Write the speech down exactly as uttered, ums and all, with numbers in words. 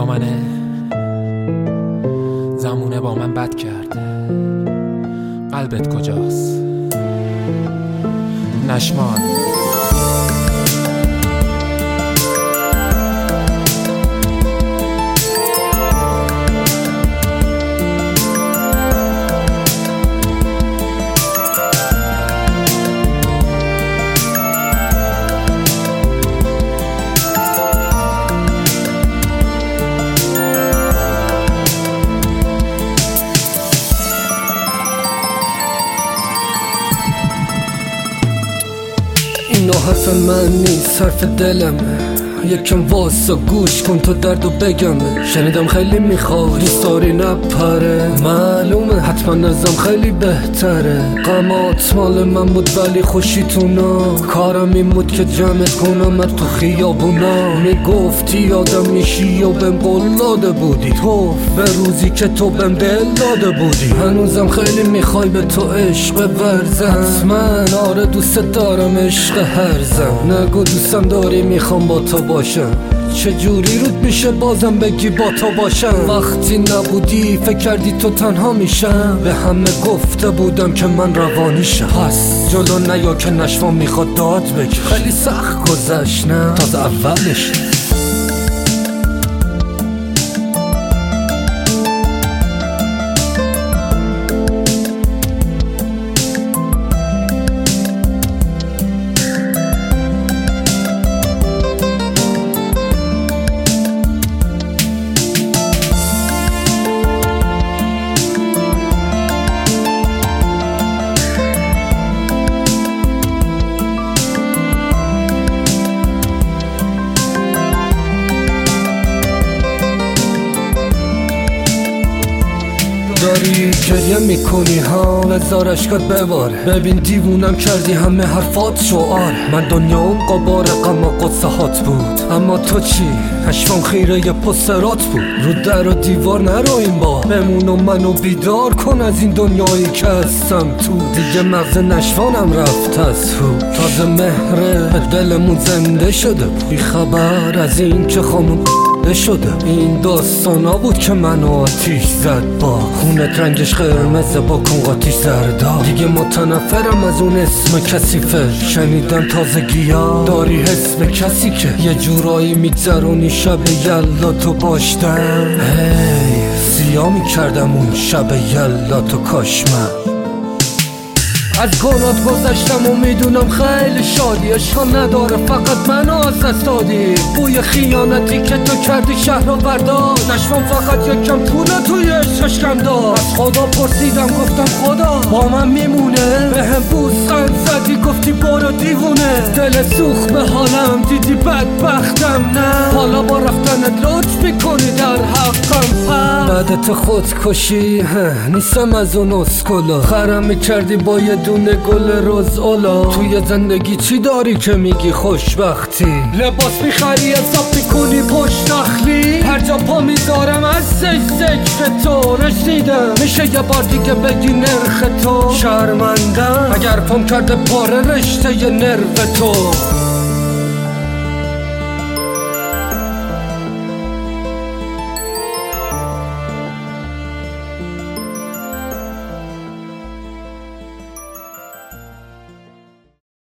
با منه، زمونه با من بد کرد، قلبت کجاست؟ نشمان. اینا حرف من نیست، حرف دلمه. یکم واسا گوش کن تا دردو بگمه. شنیدم خیلی میخوای دوست داری نپره، معلومه حتما نظام خیلی بهتره. غمات مال من بود ولی خوشیتونا، کارم این بود که جمعت کنم من تو خیابونا. میگفتی یادم میشی و بهم قول داده بودی، تو به روزی که تو بهم دل داده بودی. هنوزم خیلی میخوای به تو عشق ورزم، حتما آره دوست دارم عشق هرزم. نگو دوستم داری میخوام با تو باشم، چجوری رود میشه بازم بگی با تو باشم؟ وقتی نبودی فکر کردی تو تنها میشم، به همه گفته بودم که من روانیشم. پس جلو نیا که نشوام میخواد داد بگی، خیلی سخت گذشت نه تازه اولش. داری گریه میکنی ها، بذار اشکات بباره. ببین دیوونم کردی همه حرفات شعار. من دنیام قبار غم و قصه هات بود، اما تو چی؟ اشفام خیره ی پسترات بود. رو در و دیوار نرو این با بمون و منو بیدار کن از این دنیایی که هستم تو. دیگه مغز نشوانم رفت از رو، تازه مهره دلمون زنده شده بود. بی خبر از این که خانم شده. این داستانا بود که منو آتیش زد، با خونت رنگش قرمزه با کن قاتیش زردا. دیگه متنفرم از اون اسم کثیفه، شنیدم تازگیا داری حس به کسی که یه جورایی میگذرونی شب یلا تو باشتم. هی سیاه میکردم اون شب یلا تو، کاش من از گناهات گذشتم و میدونم خیلی شادی. عشقا نداره فقط منو از دست دادی، بوی خیانتی که تو کردی شهر رو برداشت. نشوام فقط یکم پوله توی عشقش کم داشت. از خدا پرسیدم گفتم خدا با من میمونه، به هم بوسخند زدی گفتی برو دیوونه. دل سوخت به حالم دیدی بدبختم، نه حالا با رفتنت لطف میکنی در حقم. بعدت خودکشی نیستم از اون اسکولا، خرم میکردی با یه دونه گل روز اولا. توی زندگی چی داری که میگی خوشبختی؟ لباس میخری حساب میکنی پشت نخلی، هر جا پا میذارم از ذکر تو رسیدم. میشه یه بار دیگه بگی نرخ تو؟ شرمندم اگر پام کرده پاره رشته ی نرو تو.